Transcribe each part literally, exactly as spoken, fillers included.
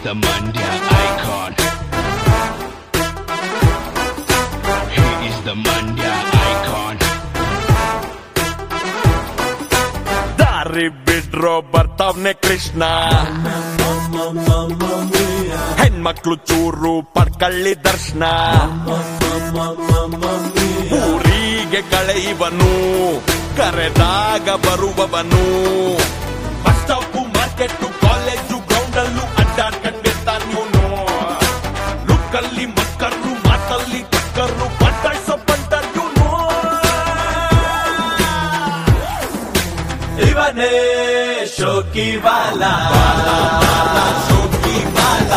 the Mandya icon. He is the Mandya icon. ದಾರಿ ಬಿಡ್ರೋ ಬರ್ತಾವ್ನೆ ಕೃಷ್ಣ, ಹೆಣ್ಮಕ್ಳು ಚೂರು ಪಡ್ಕಳ್ಳಿ ದರ್ಶನ, ಊರಿಗೆ ಕಳೆಯುವನು ಕರೆದಾಗ ಬರುವವನು, bus stop market college ground ಅಲ್ಲೂ ಅಡ್ಡಾಡ್ಕೊಂಡಿರ್ತಾನು, ಲುಕ್ಕಲ್ಲಿ ಮಕ್ಕಳು ಮಾತಲ್ಲಿ ಕಕ್ಕರು ಪಟ್ಟಾಡ್ಸೋ ಪಂಟರ್ಯೂನು. ಇವನೇ ಶೋಕಿವಾಲ, ಶೋಕಿವಾಲ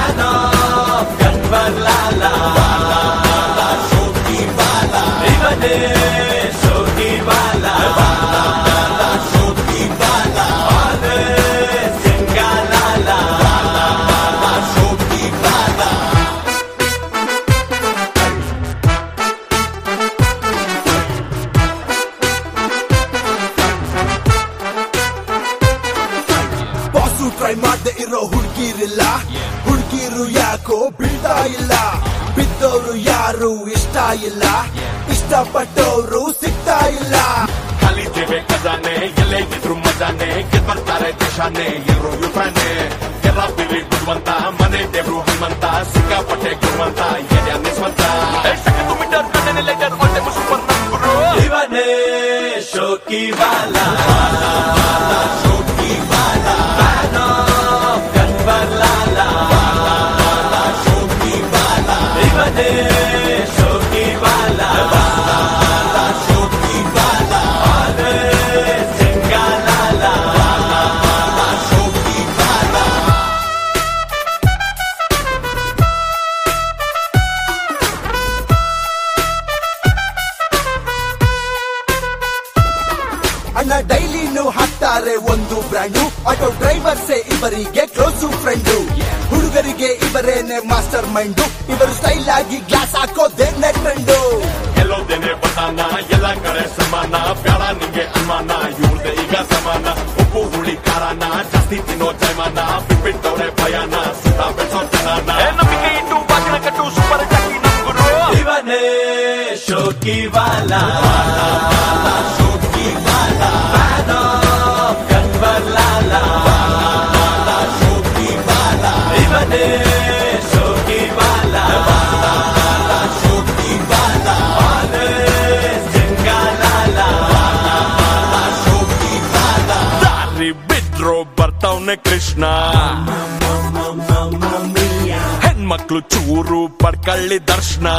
ಕನ್ವರ್ಲಾಲ, ಶೋಕಿವಾಲ ಇವನೇ ಶೋಕಿವಾಲ, ಶೋಕಿವಾಲ ಸಿಂಗಾಲಾಲ, ಶೋಕಿವಾಲ. ಬಾಸು ಟ್ರೈ ಮಾಡದೆ ಇರೋ ಹುಡುಗಿರಿಲ್ಲ, ಹುಡುಗಿರು ಯಾಕೋ ಬೀಳ್ತಾ ಇಲ್ಲ, ಬಿದ್ದವರು ಯಾರು ಇಷ್ಟ ಇಲ್ಲ, ಇಷ್ಟಪಟ್ಟವರು ಸಿಗ್ತಾ ಇಲ್ಲ. ಕಲಿತೇವೆ ಖಜಾನೆ ಎಲ್ಲೇ ಇದ್ರು ಮಜಾನೆ, ಗೆದ್ಬರ್ತಾರೆ ದೇಶಾನೆ ಎಲ್ಲರೂ ಯುವನೇ, ಎಲ್ಲ ಬಿರಿ ಬಿಡುವಂತ ಮನೆ ದೇವ್ರು ಹನುಮಂತ, ಸಿಕ್ಕಾಪಟ್ಟೆ ಗುರುವಂತ ಏರಿಯಾ ನಿಸ್ವಂತ, ಮೀಟರ್ ಕಣ್ಣನೆ ಲೆಟರ್ ಹೊಟ್ಟೆ ಸೂಪರ್ ನಂಬರು. ಇವನೇ ಶೋಕಿವಾಲ, ಶೋಕಿವಾಲ ಕನ್ವರ್ಲಾಲ, ಶೋಕಿವಾಲ ಇವನೇ ಶೋಕಿವಾಲ, ಶೋಕಿವಾಲ ಸಿಂಗಾಲಾಲ, ಶೋಕಿವಾಲ. ಅಣ್ಣ ಡೈಲಿನೂ ಹಾಕ್ತಾರೆ ಒಂದು ಬ್ರ್ಯಾಂಡು, ಆಟೋ ಡ್ರೈವರ್ಸೇ ಇವರಿಗೆ ಕ್ಲೋಸು ಫ್ರೆಂಡು, ಹುಡುಗರಿಗೆ ಇವರೇನೆ ಮಾಸ್ಟರ್ ಮೈಂಡು, ಇವರು ಸ್ಟೈಲ್ ಆಗಿ ಗ್ಲಾಸ್ ಹಾಕೋದೇನೆ ಟ್ರೆಂಡು. ಎಲ್ಲೋದೇನೆ ಬತಾನ ಎಲ್ಲ ಕಡೆ ಸಮಾನ, ಬ್ಯಾಡ ನಿಂಗೆ ಅನುಮಾನ ಇವ್ರದೆ ಈಗ ಸಮಾನ, ಉಪ್ಪು ಹುಳಿ ಖಾರಾನ ಜಾಸ್ತಿ ತಿನ್ನೋ ಜೈಮಾನ, ಬಿಟ್ಬಿಟ್ಟವ್ರೆ ಭಯಾನ ಸುತ್ತ ಬೆಳ್ಸೋ ಜನಾನ, ನಂಬಿಕೆ ಇಟ್ಟು ಬಾಗಿನ ಕಟ್ಟು ಸೂಪರ್ ಜಾಕಿ ನಂಬರು. ಇವನೇ ಶೋಕಿವಾಲ, ಶೋಕಿವಾಲ ಕನ್ವರ್ಲಾಲ, ಶೋಕಿವಾಲ ಇವನೇ ಶೋಕಿವಾಲ, ಶೋಕಿವಾಲ ಸಿಂಗಾಲಾಲ, ಶೋಕಿವಾಲ. ದಾರಿ ಬಿಡ್ರೋ ಬರ್ತಾವ್ನೆ ಕೃಷ್ಣ, ಹೆಣ್ಮಕ್ಳು ಚೂರು ಪಡ್ಕಳ್ಳಿ ದರ್ಶನ,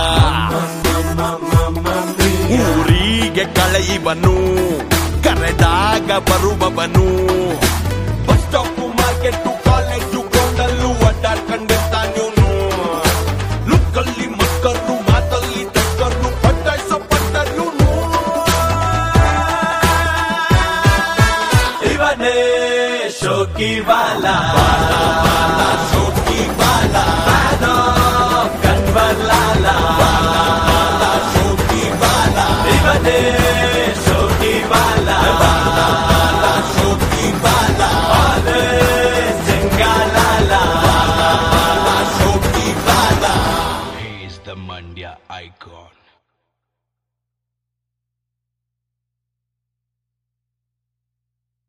ಊರಿಗೆ ಕಳೆಯುವನು ಕರೆದಾಗ ಬರುವವನು, ಬಸ್ ಸ್ಟಾಪು ಮಾರ್ಕೆಟು ಕಾಲೇಜು ಗ್ರೌಂಡಲ್ಲೂ ಅಡ್ಡಾಡ್ಕೊಂಡಿರ್ತಾನು, ಲುಕ್ಕಲ್ಲಿ ಮಕ್ಕಳು ಮಾತಲ್ಲಿ ತಕ್ಕರು ಪಟ್ಟಾಡ್ಸೋ ಪಟ್ಟರ್ಯೂನು. ಇವನೇ ಶೋಕಿವಾಲ.